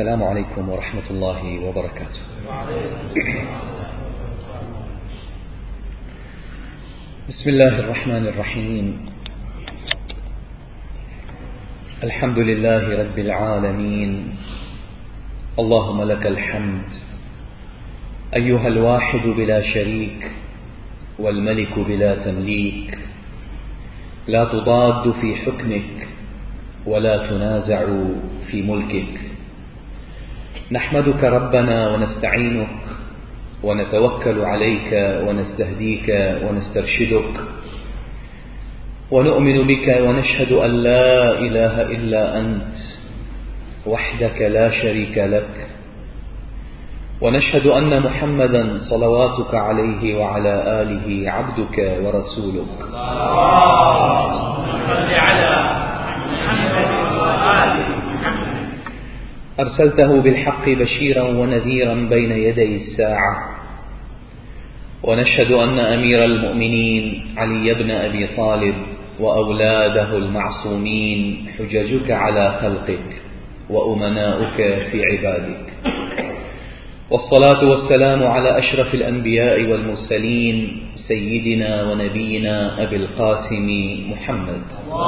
السلام عليكم ورحمة الله وبركاته. بسم الله الرحمن الرحيم. الحمد لله رب العالمين. اللهم لك الحمد أيها الواحد بلا شريك والملك بلا تمليك، لا تضاد في حكمك ولا تنازع في ملكك. نحمدك ربنا ونستعينك ونتوكل عليك ونستهديك ونسترشدك، ونؤمن بك ونشهد أن لا إله إلا أنت وحدك لا شريك لك، ونشهد أن محمدا صلواتك عليه وعلى آله عبدك ورسولك. أرسلته بالحق بشيرا ونذيرا بين يدي الساعة، ونشهد أن أمير المؤمنين علي بن أبي طالب وأولاده المعصومين حججك على خلقك وأمناؤك في عبادك، والصلاة والسلام على أشرف الأنبياء والمرسلين سيدنا ونبينا أبي القاسم محمد.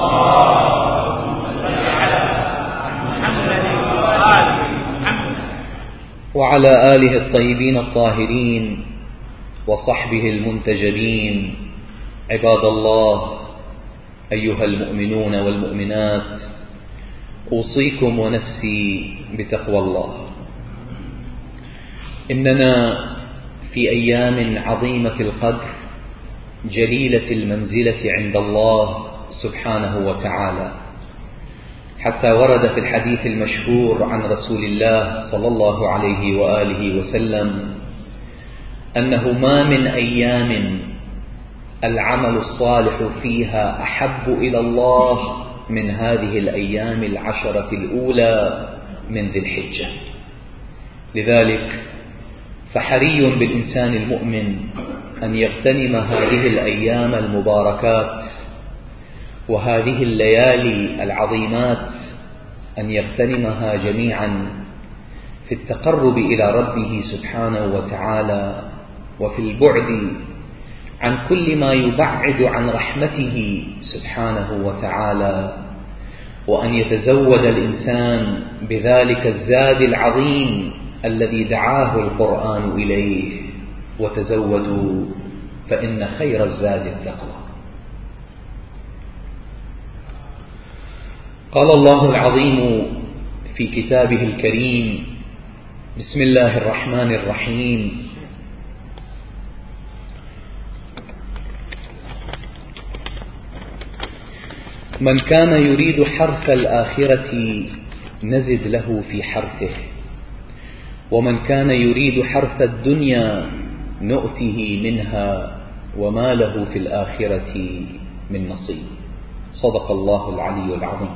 وعلى آله الطيبين الطاهرين وصحبه المنتجبين. عباد الله، أيها المؤمنون والمؤمنات، أوصيكم ونفسي بتقوى الله. إننا في أيام عظيمة القدر جليلة المنزلة عند الله سبحانه وتعالى، حتى ورد في الحديث المشهور عن رسول الله صلى الله عليه وآله وسلم أنه ما من أيام العمل الصالح فيها أحب إلى الله من هذه الأيام العشرة الأولى من ذي الحجة. لذلك فحري بالإنسان المؤمن أن يغتنم هذه الأيام المباركات وهذه الليالي العظيمات، أن يغتنمها جميعا في التقرب إلى ربه سبحانه وتعالى، وفي البعد عن كل ما يبعد عن رحمته سبحانه وتعالى، وأن يتزود الإنسان بذلك الزاد العظيم الذي دعاه القرآن إليه: وتزودوا فإن خير الزاد التقوى. قال الله العظيم في كتابه الكريم: بسم الله الرحمن الرحيم: من كان يريد حرث الآخرة نزد له في حرثه، ومن كان يريد حرث الدنيا نؤته منها وما له في الآخرة من نصيب. صدق الله العلي العظيم.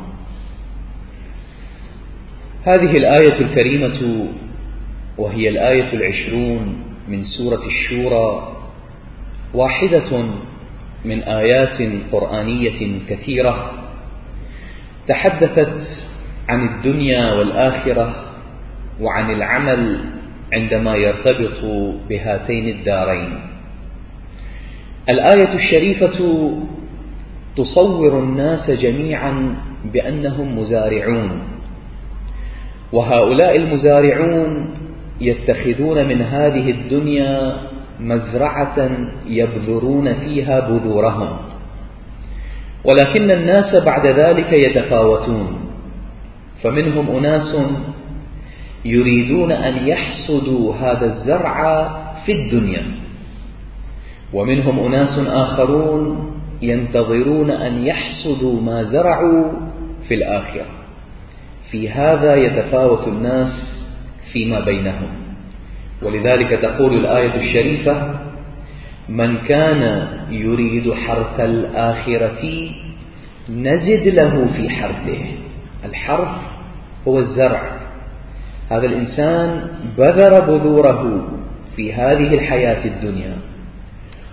هذه الآية الكريمة وهي الآية 20 من سورة الشورى، واحدة من آيات قرآنية كثيرة تحدثت عن الدنيا والآخرة وعن العمل عندما يرتبط بهاتين الدارين. الآية الشريفة تصور الناس جميعا بأنهم مزارعون، وهؤلاء المزارعون يتخذون من هذه الدنيا مزرعة يبذرون فيها بذورهم، ولكن الناس بعد ذلك يتفاوتون، فمنهم أناس يريدون أن يحصدوا هذا الزرع في الدنيا، ومنهم أناس آخرون ينتظرون أن يحصدوا ما زرعوا في الآخرة. في هذا يتفاوت الناس فيما بينهم، ولذلك تقول الآية الشريفة: من كان يريد حرث الآخرة نزد له في حرثه. الحرث هو الزرع. هذا الإنسان بذر بذوره في هذه الحياة الدنيا،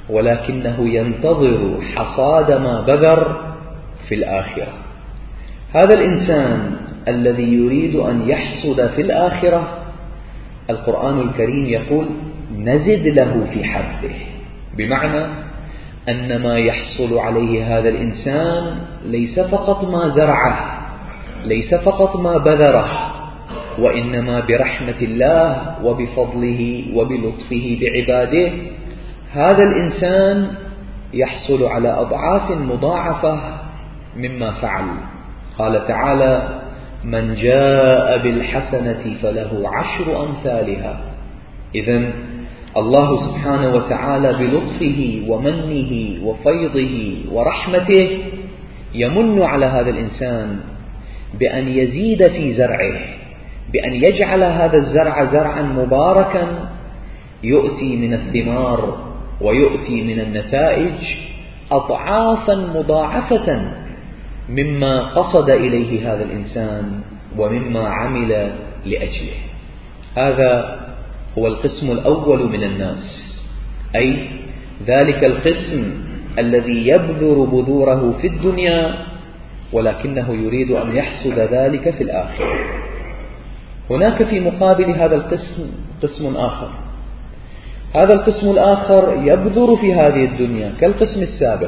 ولكنه ينتظر حصاد ما بذر في الآخرة. هذا الإنسان الذي يريد أن يحصد في الآخرة، القرآن الكريم يقول نزد له في حرثه، بمعنى أن ما يحصل عليه هذا الإنسان ليس فقط ما زرعه، ليس فقط ما بذره، وإنما برحمة الله وبفضله وبلطفه بعباده هذا الإنسان يحصل على أضعاف مضاعفة مما فعل. قال تعالى: من جاء بالحسنة فله 10 أمثالها. إذن الله سبحانه وتعالى بلطفه ومنه وفيضه ورحمته يمن على هذا الإنسان بأن يزيد في زرعه، بأن يجعل هذا الزرع زرعا مباركا يؤتي من الثمار ويؤتي من النتائج أضعافا مضاعفة مما قصد إليه هذا الإنسان ومما عمل لأجله. هذا هو القسم الأول من الناس، أي ذلك القسم الذي يبذر بذوره في الدنيا ولكنه يريد أن يحصد ذلك في الآخرة. هناك في مقابل هذا القسم قسم آخر، هذا القسم الآخر يبذر في هذه الدنيا كالقسم السابق،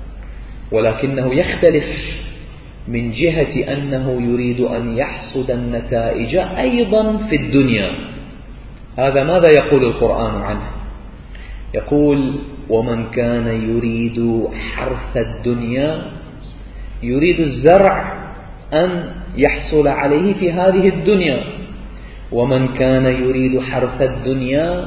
ولكنه يختلف من جهة أنه يريد أن يحصد النتائج أيضا في الدنيا. هذا ماذا يقول القرآن عنه؟ يقول: ومن كان يريد حرث الدنيا، يريد الزرع أن يحصل عليه في هذه الدنيا، ومن كان يريد حرث الدنيا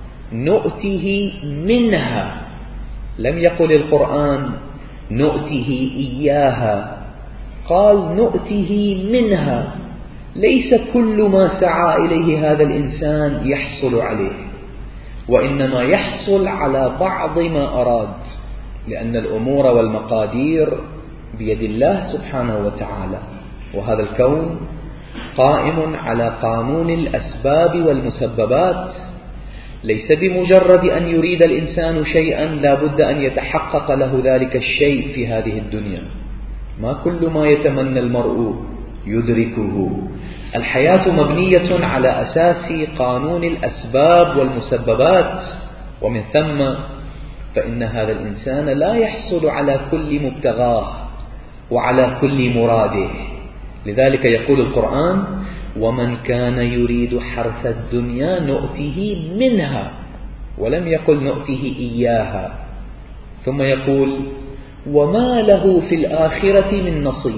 نؤته منها. لم يقل القرآن نؤته إياها، قال نؤته منها. ليس كل ما سعى إليه هذا الإنسان يحصل عليه، وإنما يحصل على بعض ما أراد، لأن الأمور والمقادير بيد الله سبحانه وتعالى، وهذا الكون قائم على قانون الأسباب والمسببات. ليس بمجرد أن يريد الإنسان شيئا لا بد أن يتحقق له ذلك الشيء في هذه الدنيا. ما كل ما يتمنى المرء يدركه. الحياة مبنية على أساس قانون الأسباب والمسببات، ومن ثم فإن هذا الإنسان لا يحصل على كل مبتغاه وعلى كل مراده. لذلك يقول القرآن: ومن كان يريد حرث الدنيا نؤته منها، ولم يقل نؤته إياها. ثم يقول: وما له في الآخرة من نصيب.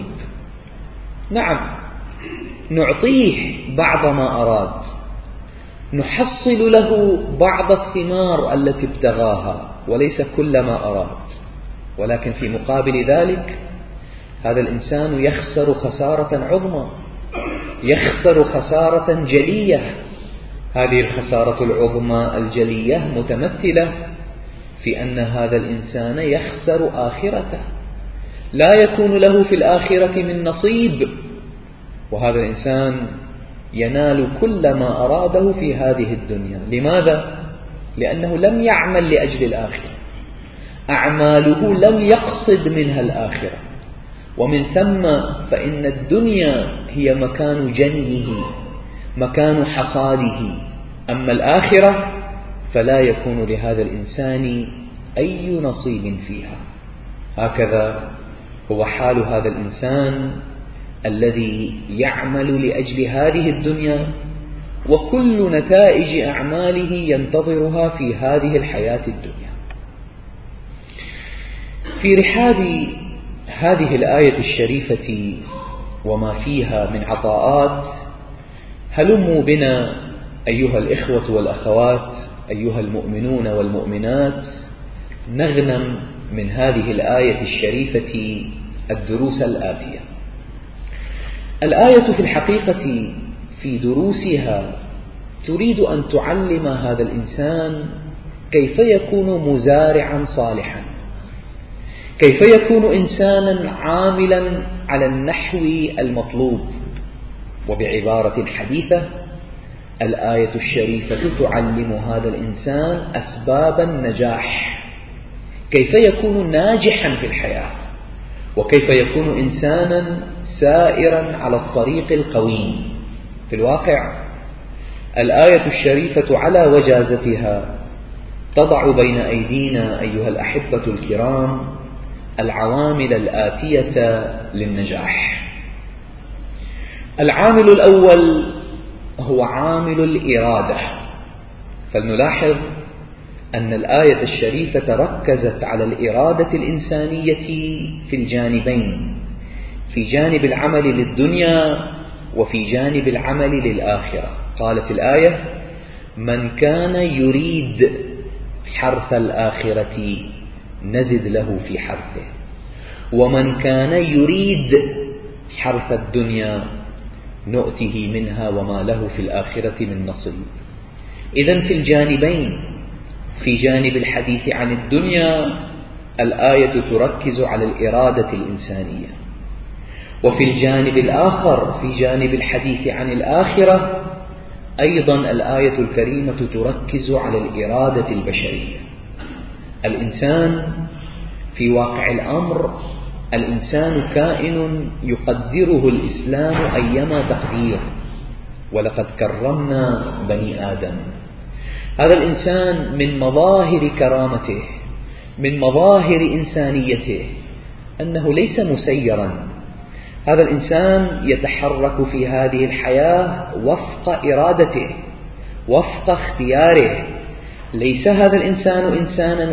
نعم، نعطيه بعض ما أراد، نحصل له بعض الثمار التي ابتغاها وليس كل ما أراد، ولكن في مقابل ذلك هذا الإنسان يخسر خسارة عظمى، يخسر خسارة جلية. هذه الخسارة العظمى الجلية متمثلة في أن هذا الإنسان يخسر آخرته، لا يكون له في الآخرة من نصيب، وهذا الإنسان ينال كل ما أراده في هذه الدنيا. لماذا؟ لأنه لم يعمل لأجل الآخرة، أعماله لم يقصد منها الآخرة، ومن ثم فإن الدنيا هي مكان جنيه، مكان حصاده، أما الآخرة فلا يكون لهذا الإنسان أي نصيب فيها. هكذا هو حال هذا الإنسان الذي يعمل لأجل هذه الدنيا، وكل نتائج أعماله ينتظرها في هذه الحياة الدنيا. في رحاب هذه الآية الشريفة وما فيها من عطاءات، هلموا بنا أيها الإخوة والأخوات، أيها المؤمنون والمؤمنات، نغنم من هذه الآية الشريفة الدروس الآتية. الآية في الحقيقة في دروسها تريد أن تعلم هذا الإنسان كيف يكون مزارعا صالحا، كيف يكون إنسانا عاملا على النحو المطلوب. وبعبارة حديثة، الآية الشريفة تعلم هذا الإنسان أسباب النجاح، كيف يكون ناجحا في الحياة، وكيف يكون إنسانا سائرا على الطريق القويم. في الواقع الآية الشريفة على وجازتها تضع بين أيدينا أيها الأحبة الكرام العوامل الآتية للنجاح. العامل الأول هو عامل الإرادة. فلنلاحظ أن الآية الشريفة ركزت على الإرادة الإنسانية في الجانبين، في جانب العمل للدنيا وفي جانب العمل للآخرة. قالت الآية: من كان يريد حرث الآخرة نزد له في حرثه، ومن كان يريد حرث الدنيا نؤته منها وما له في الآخرة من نصيب. إذن في الجانبين، في جانب الحديث عن الدنيا الآية تركز على الإرادة الإنسانية، وفي الجانب الآخر في جانب الحديث عن الآخرة أيضا الآية الكريمة تركز على الإرادة البشرية. الإنسان في واقع الأمر، الإنسان كائن يقدره الإسلام أيما تقدير، ولقد كرمنا بني آدم. هذا الإنسان من مظاهر كرامته، من مظاهر إنسانيته أنه ليس مسيرا. هذا الإنسان يتحرك في هذه الحياة وفق إرادته، وفق اختياره. ليس هذا الإنسان إنسانا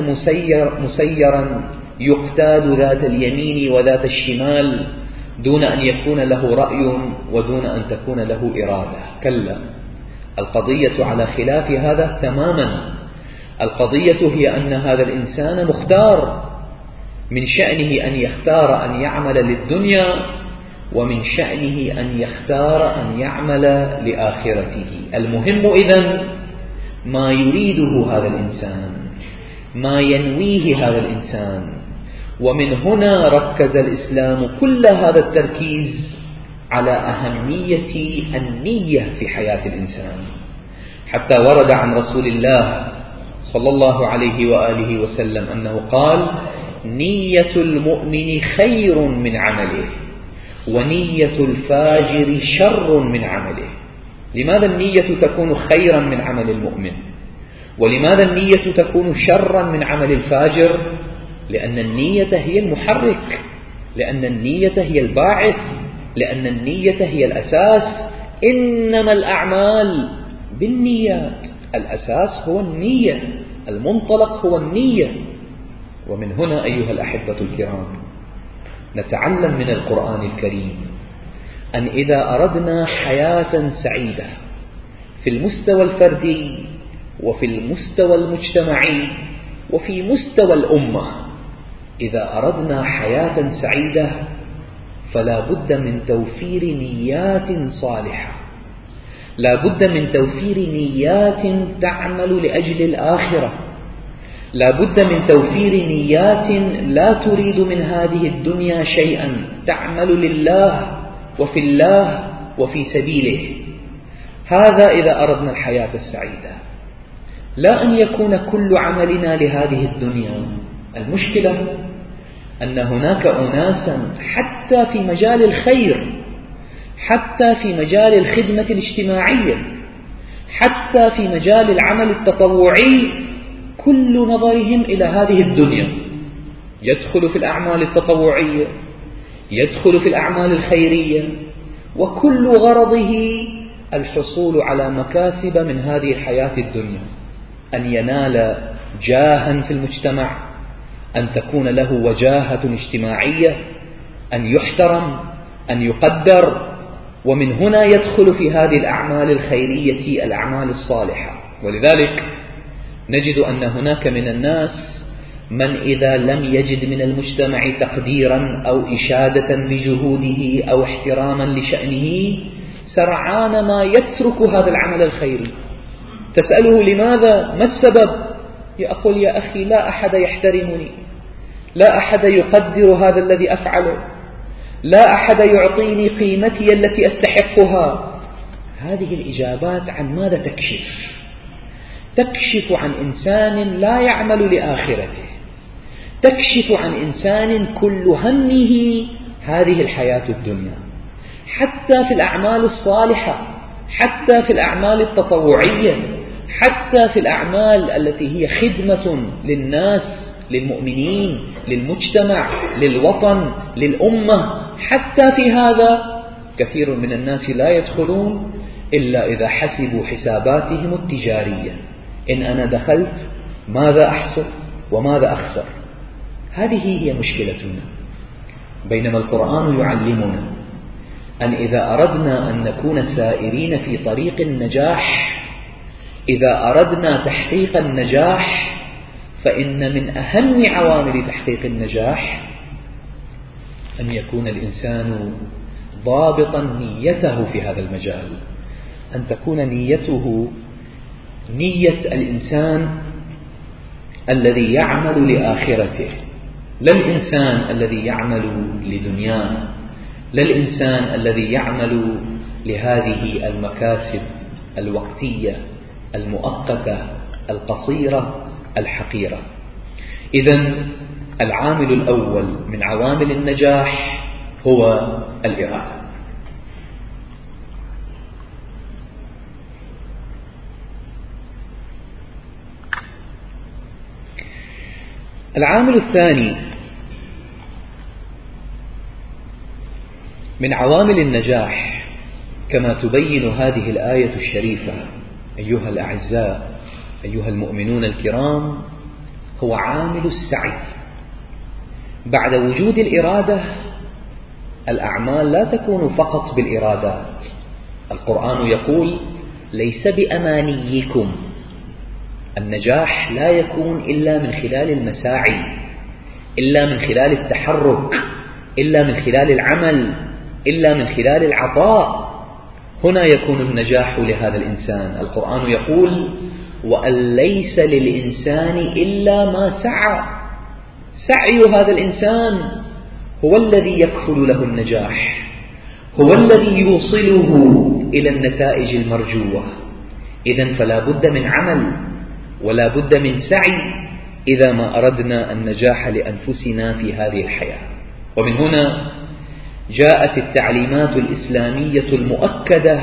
مسيرا يقتاد ذات اليمين وذات الشمال دون أن يكون له رأي ودون أن تكون له إرادة. كلا، القضية على خلاف هذا تماما. القضية هي أن هذا الإنسان مختار، من شأنه أن يختار أن يعمل للدنيا، ومن شأنه أن يختار أن يعمل لآخرته. المهم إذن ما يريده هذا الإنسان، ما ينويه هذا الإنسان. ومن هنا ركز الإسلام كل هذا التركيز على أهمية النية في حياة الإنسان، حتى ورد عن رسول الله صلى الله عليه وآله وسلم أنه قال: نية المؤمن خير من عمله، ونية الفاجر شر من عمله. لماذا النية تكون خيرا من عمل المؤمن؟ ولماذا النية تكون شرا من عمل الفاجر؟ لأن النية هي المحرك، لأن النية هي الباعث، لأن النية هي الأساس. إنما الأعمال بالنيات، الأساس هو النية، المنطلق هو النية. ومن هنا أيها الأحبة الكرام نتعلم من القرآن الكريم أن إذا أردنا حياة سعيدة في المستوى الفردي وفي المستوى المجتمعي وفي مستوى الأمة، إذا أردنا حياة سعيدة فلا بد من توفير نيات صالحة، لا بد من توفير نيات تعمل لأجل الآخرة، لا بد من توفير نيات لا تريد من هذه الدنيا شيئا، تعمل لله وفي الله وفي سبيله. هذا إذا أردنا الحياة السعيدة، لا أن يكون كل عملنا لهذه الدنيا. المشكلة أن هناك أناسا حتى في مجال الخير، حتى في مجال الخدمة الاجتماعية، حتى في مجال العمل التطوعي، كل نظرهم إلى هذه الدنيا. يدخل في الأعمال التطوعية، يدخل في الأعمال الخيرية، وكل غرضه الحصول على مكاسب من هذه الحياة الدنيا، أن ينال جاها في المجتمع، أن تكون له وجاهة اجتماعية، أن يحترم، أن يقدر. ومن هنا يدخل في هذه الأعمال الخيرية الأعمال الصالحة. ولذلك نجد أن هناك من الناس من إذا لم يجد من المجتمع تقديرا أو إشادة بجهوده أو احتراما لشأنه سرعان ما يترك هذا العمل الخيري. تسأله لماذا؟ ما السبب؟ يقول: يا أخي لا أحد يحترمني، لا أحد يقدر هذا الذي أفعله، لا أحد يعطيني قيمتي التي أستحقها. هذه الإجابات عن ماذا تكشف؟ تكشف عن إنسان لا يعمل لآخرته، تكشف عن إنسان كل همه هذه الحياة الدنيا. حتى في الأعمال الصالحة، حتى في الأعمال التطوعية، حتى في الأعمال التي هي خدمة للناس، للمؤمنين، للمجتمع، للوطن، للأمة، حتى في هذا كثير من الناس لا يدخلون إلا إذا حسبوا حساباتهم التجارية. إن أنا دخلت ماذا أحصل وماذا أخسر؟ هذه هي مشكلتنا. بينما القرآن يعلمنا أن إذا أردنا أن نكون سائرين في طريق النجاح، إذا أردنا تحقيق النجاح، فإن من أهم عوامل تحقيق النجاح أن يكون الإنسان ضابطا نيته في هذا المجال، أن تكون نيته نية الإنسان الذي يعمل لآخرته، لا الإنسان الذي يعمل لدنياه، لا الإنسان الذي يعمل لهذه المكاسب الوقتية المؤقتة القصيرة الحقيرة. إذن العامل الأول من عوامل النجاح هو الإرادة. العامل الثاني من عوامل النجاح كما تبين هذه الآية الشريفة أيها الأعزاء أيها المؤمنون الكرام هو عامل السعي. بعد وجود الإرادة الأعمال لا تكون فقط بالإرادات. القرآن يقول ليس بأمانيكم، النجاح لا يكون إلا من خلال المساعي، إلا من خلال التحرك، إلا من خلال العمل، إلا من خلال العطاء. هنا يكون النجاح لهذا الإنسان. القرآن يقول وأن ليس للإنسان إلا ما سعى. سعي هذا الإنسان هو الذي يكفل له النجاح، هو الذي يوصله إلى النتائج المرجوة. إذن فلا بد من عمل ولا بد من سعي إذا ما أردنا النجاح لأنفسنا في هذه الحياة. ومن هنا جاءت التعليمات الإسلامية المؤكدة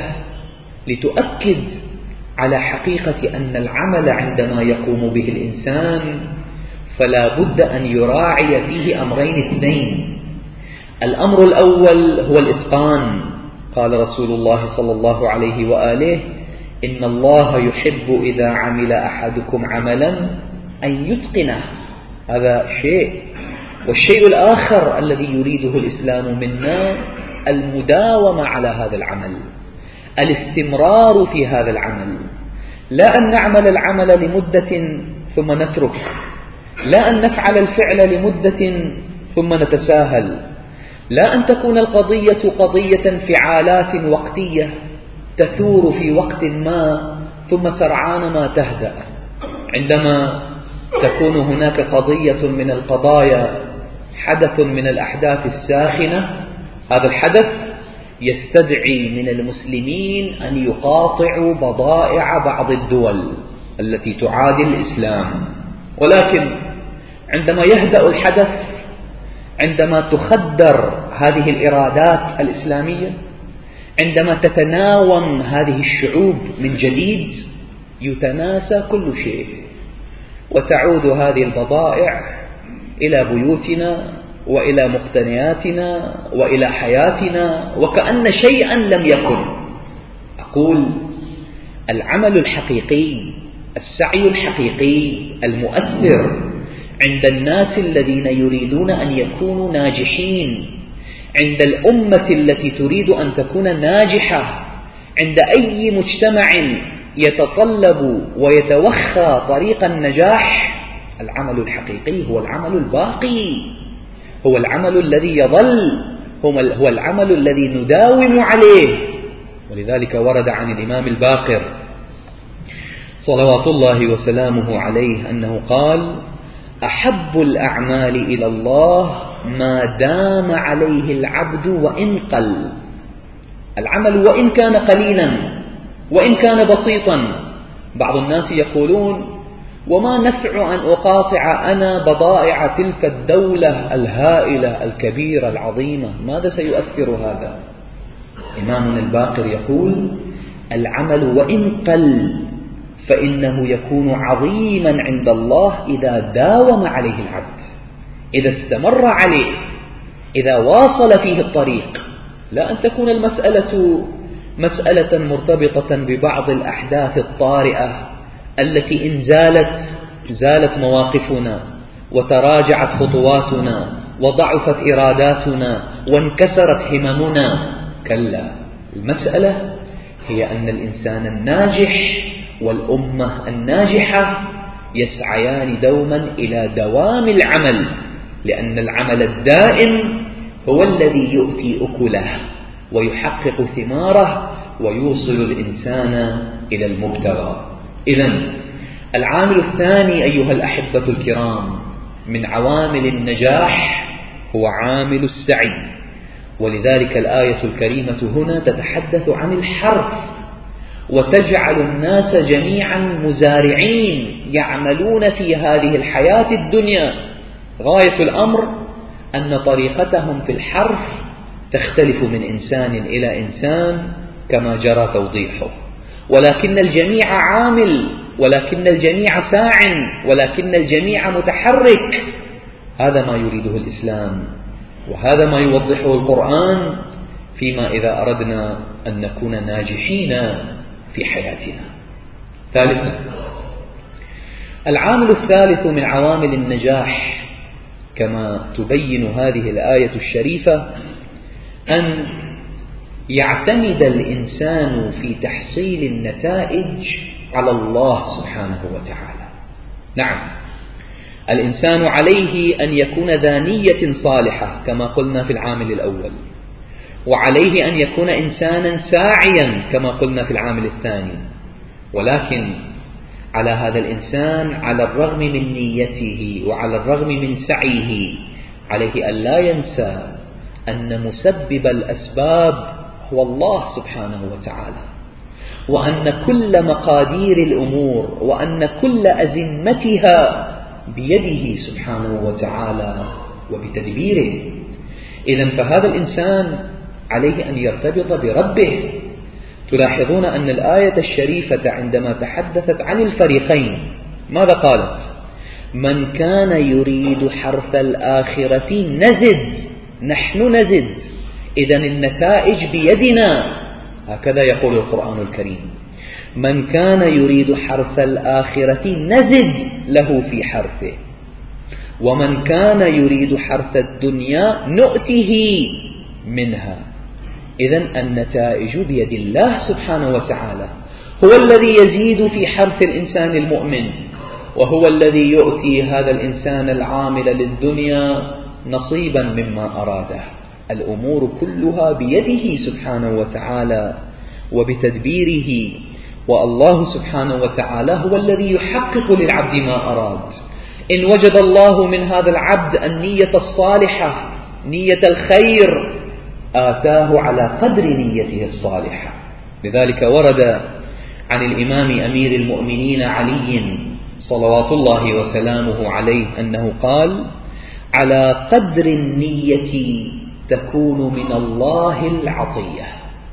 لتؤكد على حقيقة أن العمل عندما يقوم به الإنسان فلا بد أن يراعي فيه أمرين اثنين. الأمر الأول هو الإتقان. قال رسول الله صلى الله عليه وآله إن الله يحب إذا عمل أحدكم عملا أن يتقنه. هذا شيء. والشيء الآخر الذي يريده الإسلام منا المداومة على هذا العمل، الاستمرار في هذا العمل، لا أن نعمل العمل لمدة ثم نترك، لا أن نفعل الفعل لمدة ثم نتساهل، لا أن تكون القضية قضية انفعالات وقتية تثور في وقت ما ثم سرعان ما تهدأ. عندما تكون هناك قضية من القضايا، حدث من الأحداث الساخنة، هذا الحدث يستدعي من المسلمين أن يقاطعوا بضائع بعض الدول التي تعادي الإسلام. ولكن عندما يهدأ الحدث، عندما تخدر هذه الإرادات الإسلامية، عندما تتناوم هذه الشعوب من جديد، يتناسى كل شيء وتعود هذه البضائع إلى بيوتنا وإلى مقتنياتنا وإلى حياتنا وكأن شيئا لم يكن. أقول العمل الحقيقي، السعي الحقيقي المؤثر عند الناس الذين يريدون أن يكونوا ناجحين، عند الأمة التي تريد أن تكون ناجحة، عند أي مجتمع يتطلب ويتوخى طريق النجاح، العمل الحقيقي هو العمل الباقي، هو العمل الذي يظل، هو العمل الذي نداوم عليه. ولذلك ورد عن الإمام الباقر صلوات الله وسلامه عليه أنه قال أحب الأعمال إلى الله ما دام عليه العبد وإن قل. العمل وإن كان قليلا وإن كان بسيطا. بعض الناس يقولون وما نفع أن أقاطع أنا بضائع تلك الدولة الهائلة الكبيرة العظيمة، ماذا سيؤثر هذا؟ إمامنا الباقر يقول: العمل وإن قل فإنه يكون عظيما عند الله إذا داوم عليه العبد، إذا استمر عليه، إذا واصل فيه الطريق. لا أن تكون المسألة مسألة مرتبطة ببعض الأحداث الطارئة التي إن زالت مواقفنا وتراجعت خطواتنا وضعفت إراداتنا وانكسرت هممنا. كلا، المسألة هي أن الإنسان الناجح والأمة الناجحة يسعيان دوما إلى دوام العمل، لأن العمل الدائم هو الذي يؤتي أكله ويحقق ثماره ويوصل الإنسان إلى المبتغى. إذن العامل الثاني أيها الأحبة الكرام من عوامل النجاح هو عامل السعي، ولذلك الآية الكريمة هنا تتحدث عن الحرث وتجعل الناس جميعا مزارعين يعملون في هذه الحياة الدنيا. غاية الأمر أن طريقتهم في الحرث تختلف من إنسان إلى إنسان كما جرى توضيحه، ولكن الجميع عامل، ولكن الجميع ساع، ولكن الجميع متحرك. هذا ما يريده الإسلام، وهذا ما يوضحه القرآن فيما إذا أردنا أن نكون ناجحين في حياتنا. ثالثا، العامل الثالث من عوامل النجاح كما تبين هذه الآية الشريفة أن يعتمد الإنسان في تحصيل النتائج على الله سبحانه وتعالى. نعم، الإنسان عليه أن يكون ذا نية صالحة كما قلنا في العامل الأول، وعليه أن يكون إنسانا ساعيا كما قلنا في العامل الثاني، ولكن على هذا الإنسان على الرغم من نيته وعلى الرغم من سعيه عليه أن لا ينسى أن مسبب الأسباب هو الله سبحانه وتعالى، وأن كل مقادير الأمور وأن كل أزمتها بيده سبحانه وتعالى وبتدبيره. إذن فهذا الإنسان عليه أن يرتبط بربه. تلاحظون أن الآية الشريفة عندما تحدثت عن الفريقين ماذا قالت؟ من كان يريد حرث الآخرة نزد، نحن نزد، إذن النتائج بيدنا، هكذا يقول القرآن الكريم. من كان يريد حرث الآخرة نزد له في حرثه، ومن كان يريد حرث الدنيا نؤته منها. إذن النتائج بيد الله سبحانه وتعالى، هو الذي يزيد في حرث الإنسان المؤمن، وهو الذي يؤتي هذا الإنسان العامل للدنيا نصيبا مما أراده. الأمور كلها بيده سبحانه وتعالى وبتدبيره، والله سبحانه وتعالى هو الذي يحقق للعبد ما أراد. إن وجد الله من هذا العبد النية الصالحة، نية الخير، آتاه على قدر نيته الصالحة. لذلك ورد عن الإمام أمير المؤمنين علي صلوات الله وسلامه عليه أنه قال: على قدر النية تكون من الله العطية.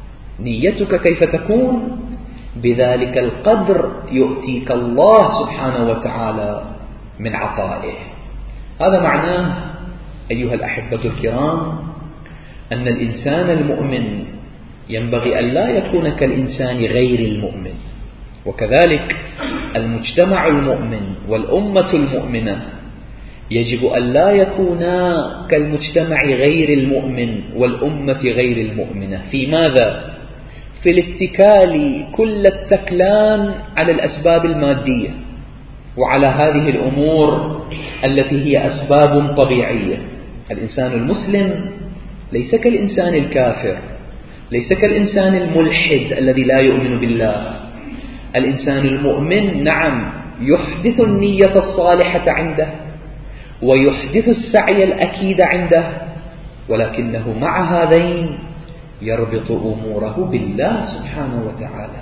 نيتك كيف تكون؟ بذلك القدر يؤتيك الله سبحانه وتعالى من عطائه. هذا معناه أيها الأحبة الكرام أن الإنسان المؤمن ينبغي أن لا يكون كالإنسان غير المؤمن، وكذلك المجتمع المؤمن والأمة المؤمنة يجب أن لا يكونا كالمجتمع غير المؤمن والأمة غير المؤمنة. في ماذا؟ في الاتكال كل التكلان على الأسباب المادية وعلى هذه الأمور التي هي أسباب طبيعية. الإنسان المسلم ليس كالإنسان الكافر، ليس كالإنسان الملحد الذي لا يؤمن بالله. الإنسان المؤمن نعم يحدث النية الصالحة عنده ويحدث السعي الأكيد عنده، ولكنه مع هذين يربط أموره بالله سبحانه وتعالى.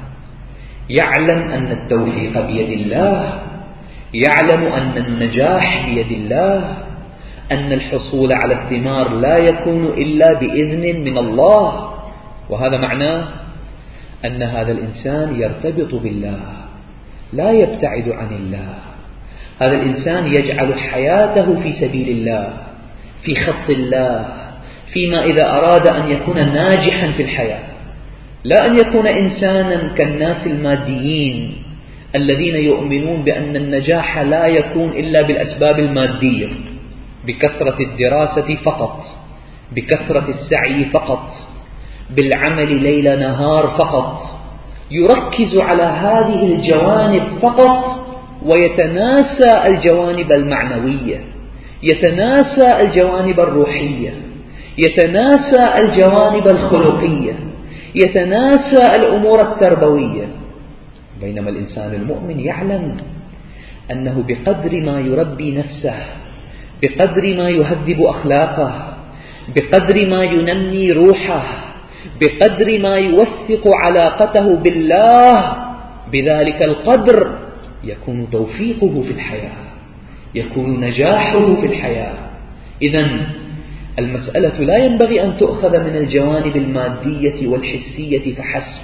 يعلم أن التوفيق بيد الله، يعلم أن النجاح بيد الله، أن الحصول على الثمار لا يكون إلا بإذن من الله. وهذا معناه أن هذا الإنسان يرتبط بالله، لا يبتعد عن الله. هذا الإنسان يجعل حياته في سبيل الله، في خط الله، فيما إذا أراد أن يكون ناجحا في الحياة، لا أن يكون إنسانا كالناس الماديين الذين يؤمنون بأن النجاح لا يكون إلا بالأسباب المادية، بكثرة الدراسة فقط، بكثرة السعي فقط، بالعمل ليل نهار فقط، يركز على هذه الجوانب فقط ويتناسى الجوانب المعنوية، يتناسى الجوانب الروحية، يتناسى الجوانب الخلقية، يتناسى الأمور التربوية. بينما الإنسان المؤمن يعلم أنه بقدر ما يربي نفسه، بقدر ما يهذب أخلاقه، بقدر ما ينمي روحه، بقدر ما يوثق علاقته بالله، بذلك القدر يكون توفيقه في الحياة، يكون نجاحه في الحياة. إذن المسألة لا ينبغي أن تؤخذ من الجوانب المادية والحسية فحسب،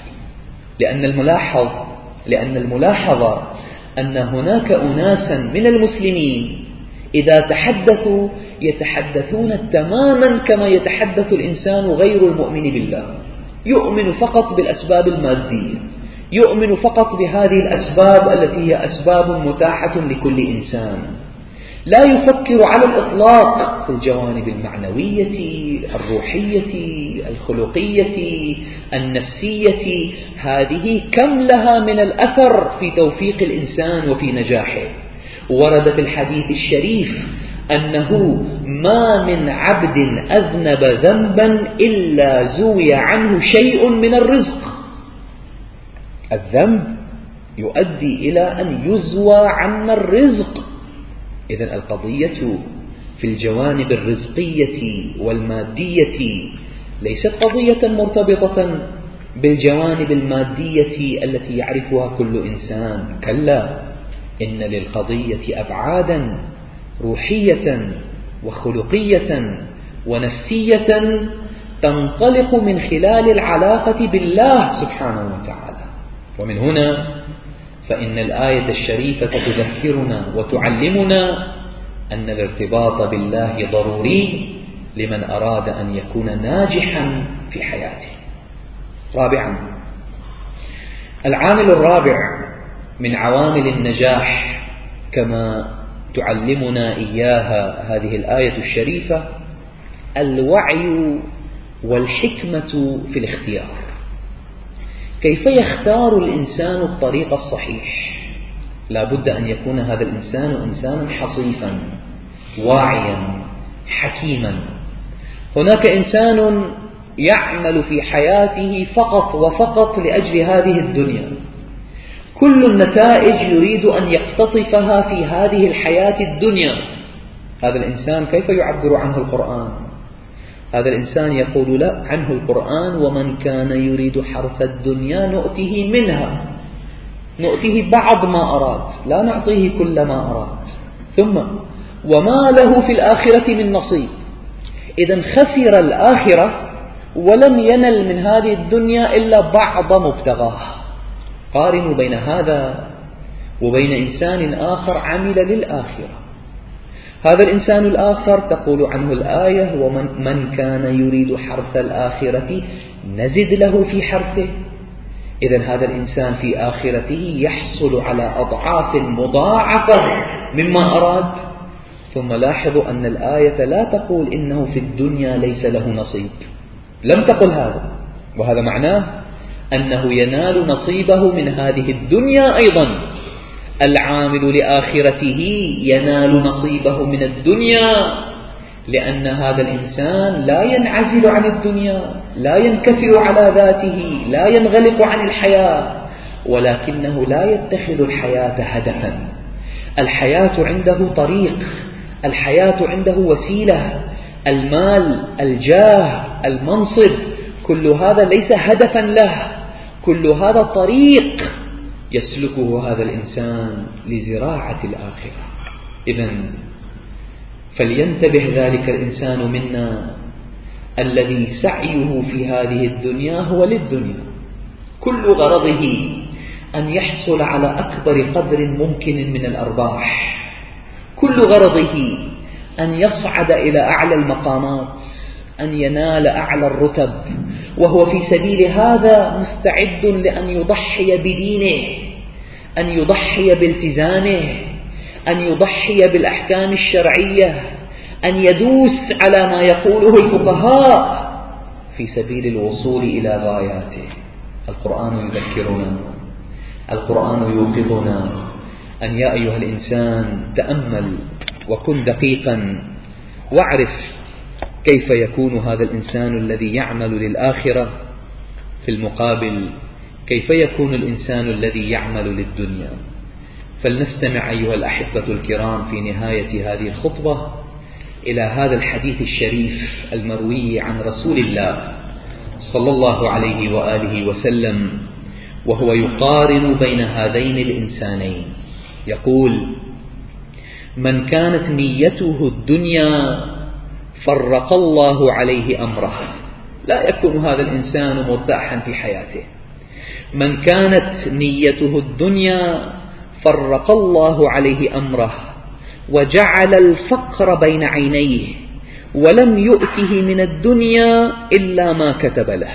لأن الملاحظة أن هناك أناسا من المسلمين إذا تحدثوا يتحدثون تماما كما يتحدث الإنسان غير المؤمن بالله، يؤمن فقط بالأسباب المادية، يؤمن فقط بهذه الأسباب التي هي أسباب متاحة لكل إنسان، لا يفكر على الإطلاق في الجوانب المعنوية، الروحية، الخلقية، النفسية. هذه كم لها من الأثر في توفيق الإنسان وفي نجاحه. ورد في الحديث الشريف أنه ما من عبد أذنب ذنبا إلا زوي عنه شيء من الرزق. الذنب يؤدي إلى أن يزوى عنا الرزق. إذن القضية في الجوانب الرزقية والمادية ليست قضية مرتبطة بالجوانب المادية التي يعرفها كل إنسان، كلا، إن للقضية أبعادا روحية وخلقية ونفسية تنطلق من خلال العلاقة بالله سبحانه وتعالى. ومن هنا فإن الآية الشريفة تذكرنا وتعلمنا أن الارتباط بالله ضروري لمن أراد أن يكون ناجحا في حياته. رابعا، العامل الرابع من عوامل النجاح كما تعلمنا إياها هذه الآية الشريفة الوعي والحكمة في الاختيار. كيف يختار الإنسان الطريق الصحيح؟ لا بد أن يكون هذا الإنسان إنسانا حصيفا واعيا حكيما. هناك إنسان يعمل في حياته فقط وفقط لأجل هذه الدنيا، كل النتائج يريد أن يقتطفها في هذه الحياة الدنيا. هذا الإنسان كيف يعبر عنه القرآن؟ هذا الإنسان يقول لا عنه القرآن ومن كان يريد حرث الدنيا نؤته منها، نؤته بعض ما أراد، لا نعطيه كل ما أراد. ثم وما له في الآخرة من نصيب. إذن خسر الآخرة ولم ينل من هذه الدنيا إلا بعض مبتغاه. قارنوا بين هذا وبين إنسان آخر عمل للآخرة. هذا الإنسان الآخر تقول عنه الآية ومن كان يريد حرث الآخرة نزد له في حرثه. إذن هذا الإنسان في آخرته يحصل على أضعاف مضاعفة مما أراد. ثم لاحظوا أن الآية لا تقول إنه في الدنيا ليس له نصيب، لم تقل هذا، وهذا معناه أنه ينال نصيبه من هذه الدنيا أيضا. العامل لآخرته ينال نصيبه من الدنيا، لأن هذا الإنسان لا ينعزل عن الدنيا، لا ينكفر على ذاته، لا ينغلق عن الحياة، ولكنه لا يتخذ الحياة هدفا. الحياة عنده طريق، الحياة عنده وسيلة، المال، الجاه، المنصب، كل هذا ليس هدفا له، كل هذا طريق يسلكه هذا الإنسان لزراعة الآخرة. إذن فلينتبه ذلك الإنسان منا الذي سعيه في هذه الدنيا هو للدنيا، كل غرضه أن يحصل على أكبر قدر ممكن من الأرباح، كل غرضه أن يصعد إلى أعلى المقامات، أن ينال أعلى الرتب، وهو في سبيل هذا مستعد لأن يضحي بدينه، أن يضحي بالتزامه، أن يضحي بالأحكام الشرعية، أن يدوس على ما يقوله الفقهاء في سبيل الوصول إلى غاياته. القرآن يذكرنا، القرآن يوقظنا أن يا أيها الإنسان تأمل وكن دقيقا، واعرف كيف يكون هذا الإنسان الذي يعمل للآخرة في المقابل كيف يكون الإنسان الذي يعمل للدنيا. فلنستمع أيها الأحبة الكرام في نهاية هذه الخطبة إلى هذا الحديث الشريف المروي عن رسول الله صلى الله عليه وآله وسلم، وهو يقارن بين هذين الإنسانين. يقول: من كانت نيته الدنيا فرق الله عليه أمره. لا يكون هذا الإنسان مرتاحا في حياته. من كانت نيته الدنيا فرق الله عليه أمره وجعل الفقر بين عينيه ولم يؤته من الدنيا إلا ما كتب له.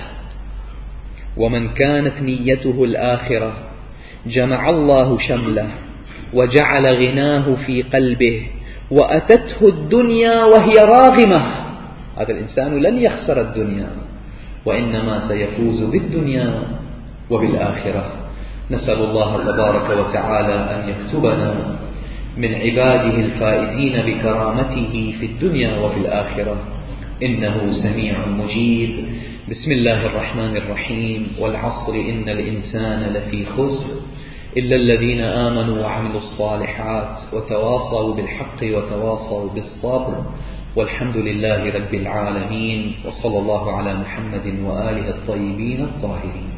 ومن كانت نيته الآخرة جمع الله شمله وجعل غناه في قلبه وأتته الدنيا وهي راغمة. هذا الإنسان لن يخسر الدنيا، وإنما سيفوز بالدنيا وبالآخرة. نسأل الله تبارك وتعالى أن يكتبنا من عباده الفائزين بكرامته في الدنيا وفي الآخرة، إنه سميع مجيب. بسم الله الرحمن الرحيم. والعصر إن الإنسان لفي خسر إلا الذين آمنوا وعملوا الصالحات وتواصوا بالحق وتواصوا بالصبر، والحمد لله رب العالمين، وصلى الله على محمد وآله الطيبين الطاهرين.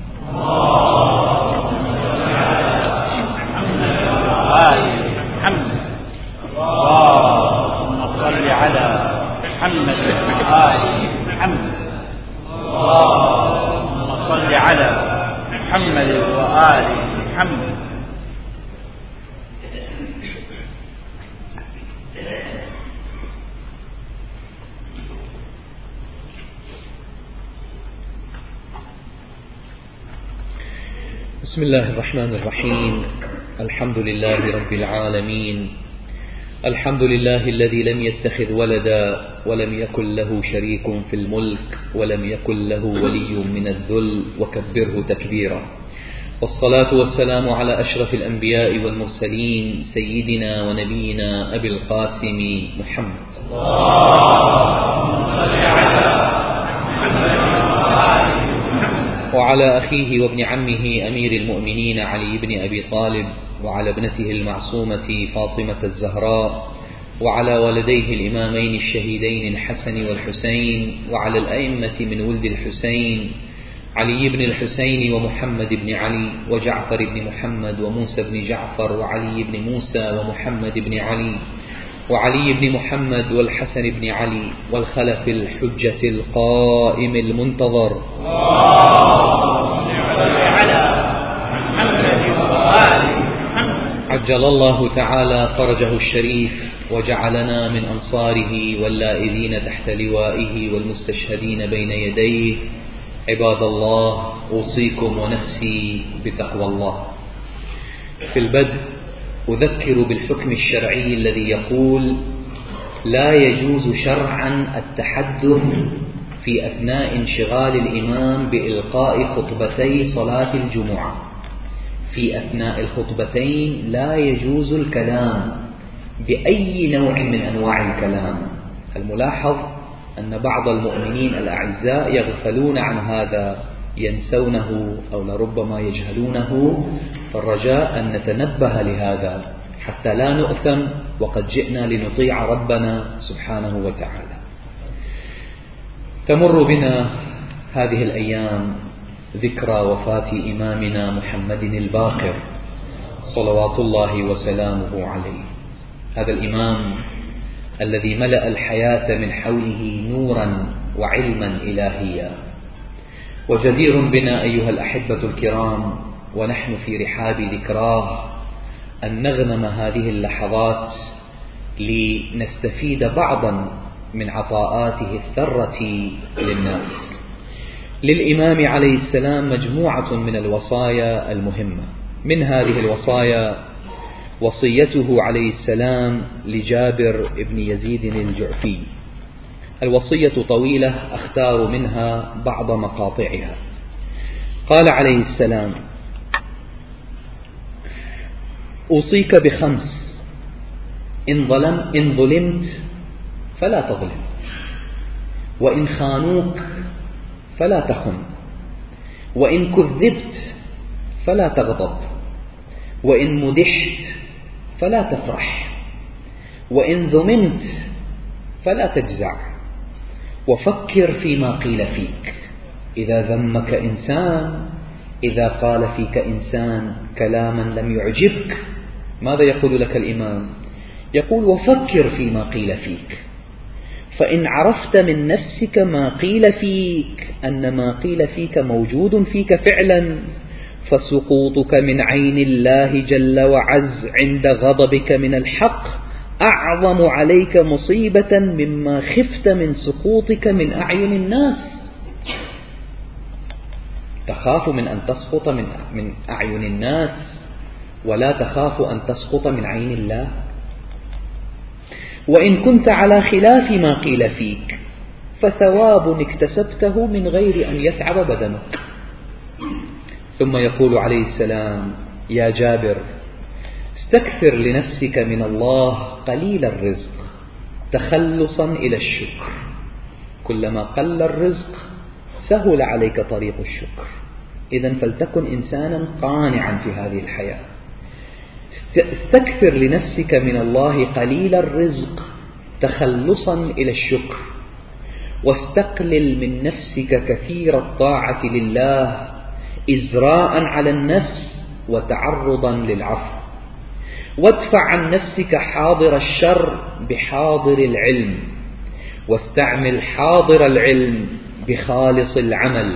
اللهم صل على محمد وآل محمد. اللهم صل على محمد وآل محمد. بسم الله الرحمن الرحيم. الحمد لله رب العالمين. الحمد لله الذي لم يتخذ ولدا ولم يكن له شريك في الملك ولم يكن له ولي من الذل وكبره تكبيرا. والصلاة والسلام على أشرف الأنبياء والمرسلين سيدنا ونبينا أبي القاسم محمد. وعلى أخيه وابن عمه أمير المؤمنين علي بن أبي طالب، وعلى ابنته المعصومة فاطمة الزهراء، وعلى والديه الإمامين الشهيدين الحسن والحسين، وعلى الأئمة من ولد الحسين علي بن الحسين ومحمد بن علي وجعفر بن محمد وموسى بن جعفر وعلي بن موسى ومحمد بن علي وعلي بن محمد والحسن بن علي والخلف الحجة القائم المنتظر. عجل الله تعالى فرجه الشريف وجعلنا من أنصاره واللائذين تحت لوائه والمستشهدين بين يديه. عباد الله، أوصيكم ونفسي بتقوى الله. في البدء أذكر بالحكم الشرعي الذي يقول: لا يجوز شرعا التحدث في أثناء انشغال الإمام بإلقاء خطبتي صلاة الجمعة. في أثناء الخطبتين لا يجوز الكلام بأي نوع من أنواع الكلام. الملاحظ أن بعض المؤمنين الأعزاء يغفلون عن هذا، ينسونه أو لربما يجهلونه، فالرجاء أن نتنبه لهذا حتى لا نؤثم وقد جئنا لنطيع ربنا سبحانه وتعالى. تمر بنا هذه الأيام ذكرى وفاة إمامنا محمد الباقر صلوات الله وسلامه عليه. هذا الإمام الذي ملأ الحياة من حوله نورا وعلما إلهيا. وجدير بنا أيها الأحبة الكرام ونحن في رحاب ذكراه أن نغنم هذه اللحظات لنستفيد بعضا من عطاءاته الثرة للناس. للإمام عليه السلام مجموعة من الوصايا المهمة. من هذه الوصايا وصيته عليه السلام لجابر بن يزيد الجعفي. الوصية طويلة، أختار منها بعض مقاطعها. قال عليه السلام: أوصيك بخمس، إن ظلمت فلا تظلم، وإن خانوك فلا تخن، وإن كذبت فلا تغضب، وإن مدحت فلا تفرح، وإن ذممت فلا تجزع، وفكر فيما قيل فيك. إذا ذمك إنسان، إذا قال فيك إنسان كلاما لم يعجبك، ماذا يقول لك الإمام؟ يقول: وفكر فيما قيل فيك، فإن عرفت من نفسك ما قيل فيك أن ما قيل فيك موجود فيك فعلا، فسقوطك من عين الله جل وعز عند غضبك من الحق أعظم عليك مصيبة مما خفت من سقوطك من أعين الناس. تخاف من أن تسقط من أعين الناس ولا تخاف أن تسقط من عين الله. وإن كنت على خلاف ما قيل فيك فثواب اكتسبته من غير أن يتعب بدنك. ثم يقول عليه السلام: يا جابر، استكثر لنفسك من الله قليل الرزق تخلصا إلى الشكر. كلما قل الرزق سهل عليك طريق الشكر. إذن فلتكن إنسانا قانعا في هذه الحياة. استكثر لنفسك من الله قليل الرزق تخلصا إلى الشكر، واستقلل من نفسك كثير الطاعة لله إزراء على النفس وتعرضا للعفو. وادفع عن نفسك حاضر الشر بحاضر العلم، واستعمل حاضر العلم بخالص العمل،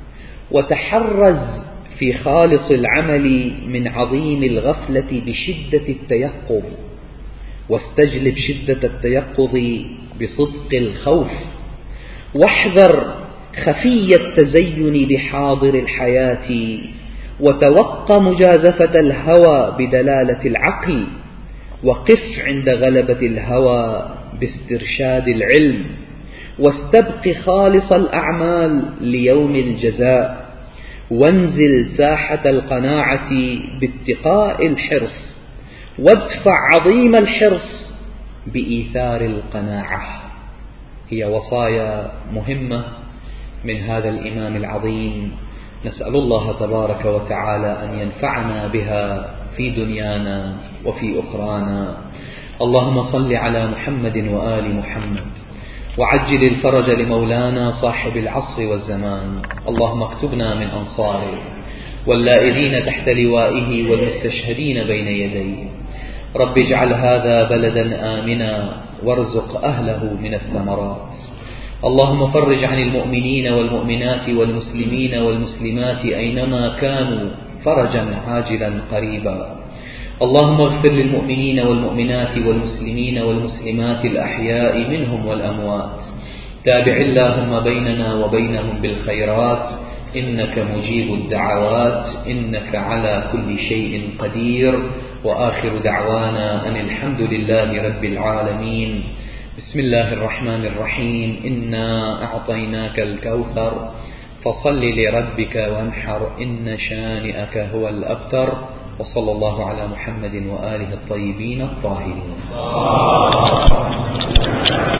وتحرز في خالص العمل من عظيم الغفلة بشدة التيقظ، واستجلب شدة التيقظ بصدق الخوف، واحذر خفي التزين بحاضر الحياة، وتوقى مجازفة الهوى بدلالة العقل، وقف عند غلبة الهوى باسترشاد العلم، واستبق خالص الأعمال ليوم الجزاء، وانزل ساحة القناعة باتقاء الحرص، وادفع عظيم الحرص بإيثار القناعة. هي وصايا مهمة من هذا الإمام العظيم، نسأل الله تبارك وتعالى أن ينفعنا بها في دنيانا وفي أخرانا. اللهم صل على محمد وآل محمد، وعجل الفرج لمولانا صاحب العصر والزمان. اللهم اكتبنا من أنصاره واللائذين تحت لوائه والمستشهدين بين يديه. رب اجعل هذا بلدا آمنا وارزق أهله من الثمرات. اللهم فرج عن المؤمنين والمؤمنات والمسلمين والمسلمات أينما كانوا فرجا عاجلا قريبا. اللهم اغفر للمؤمنين والمؤمنات والمسلمين والمسلمات الأحياء منهم والأموات. تابع اللهم بيننا وبينهم بالخيرات، إنك مجيب الدعوات، إنك على كل شيء قدير. وآخر دعوانا أن الحمد لله رب العالمين. بسم الله الرحمن الرحيم. إنا أعطيناك الكوثر فصل لربك وانحر إن شانئك هو الأبتر. وصلى الله على محمد وآله الطيبين الطاهرين.